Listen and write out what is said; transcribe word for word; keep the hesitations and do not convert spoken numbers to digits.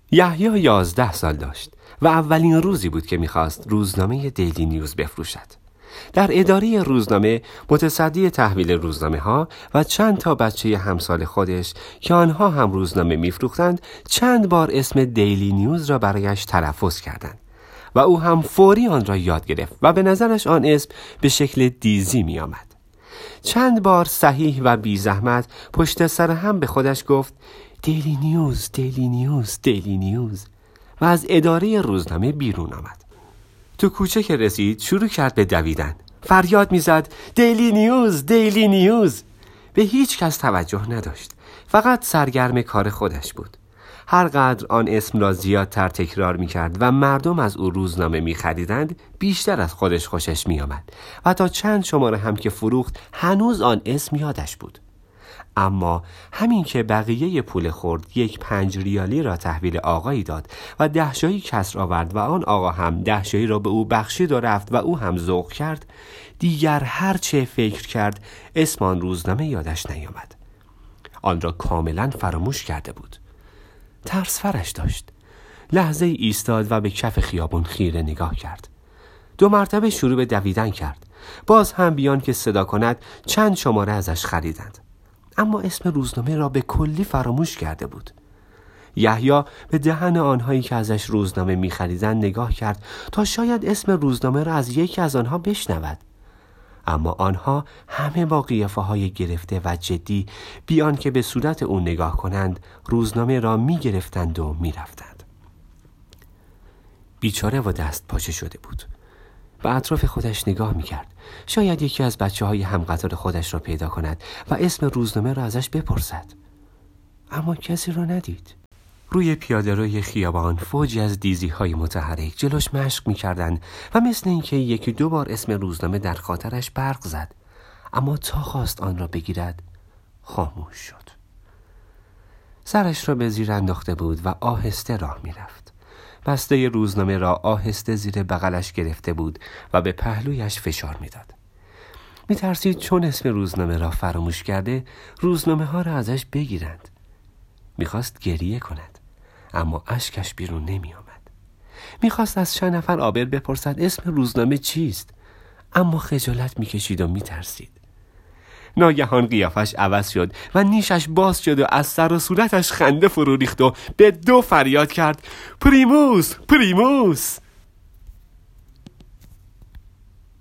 یحیی یازده سال داشت و اولین روزی بود که میخواست روزنامه دیلی نیوز بفروشد. در اداره روزنامه متصدی تحویل روزنامه ها و چند تا بچه همسال خودش که آنها هم روزنامه میفروختند چند بار اسم دیلی نیوز را برایش تلفظ کردند و او هم فوری آن را یاد گرفت و به نظرش آن اسم به شکل دیزی می آمد. چند بار صحیح و بی زحمت پشت سر هم به خودش گفت دیلی نیوز، دیلی نیوز، دیلی نیوز و از اداره روزنامه بیرون آمد. تو کوچه که رسید شروع کرد به دویدن. فریاد میزد دیلی نیوز، دیلی نیوز. به هیچ کس توجه نداشت. فقط سرگرم کار خودش بود. هر قدر آن اسم را زیادتر تکرار میکرد و مردم از او روزنامه میخریدند بیشتر از خودش خوشش میآمد و تا چند شماره هم که فروخت هنوز آن اسم یادش بود. اما همین که بقیه پول خورد یک پنج ریالی را تحویل آقایی داد و ده شایی کسر آورد و آن آقا هم ده شایی را به او بخشید و رفت و او هم ذوق کرد، دیگر هر چه فکر کرد اسم آن روزنامه یادش نیامد. آن را کاملا فراموش کرده بود. ترس فرش داشت. لحظه ایستاد و به کف خیابون خیره نگاه کرد. دو مرتبه شروع به دویدن کرد. باز هم بیان که صدا کند چند شماره ازش خریدند. اما اسم روزنامه را به کلی فراموش کرده بود. یحیی به دهن آنهایی که ازش روزنامه می خریدند نگاه کرد تا شاید اسم روزنامه را از یکی از آنها بشنود. اما آنها همه با قیافه های گرفته و جدی بیان که به صورت او نگاه کنند روزنامه را می گرفتند و می رفتند. بیچاره و دست پاچه شده بود. به اطراف خودش نگاه می کرد. شاید یکی از بچه های همقطار خودش را پیدا کند و اسم روزنامه را ازش بپرسد. اما کسی را ندید. روی پیاده روی خیابان فوجی از دیزی های متحرک جلوش مشق می کردن و مثل اینکه یکی دو بار اسم روزنامه در خاطرش برق زد، اما تا خواست آن را بگیرد خاموش شد. سرش را به زیر انداخته بود و آهسته راه می رفت. بسته روزنامه را آهسته زیر بغلش گرفته بود و به پهلویش فشار می داد. می ترسید چون اسم روزنامه را فراموش کرده روزنامه ها را ازش بگیرند. می خواست گریه کند اما اشکش بیرون نمی آمد. می خواست از چند نفر عابر بپرسد اسم روزنامه چیست، اما خجالت می کشید و می ترسید. ناگهان قیافش عوض شد و نیشش باز شد و از سر و صورتش خنده فرو ریخت و به دو فریاد کرد پریموس، پریموس.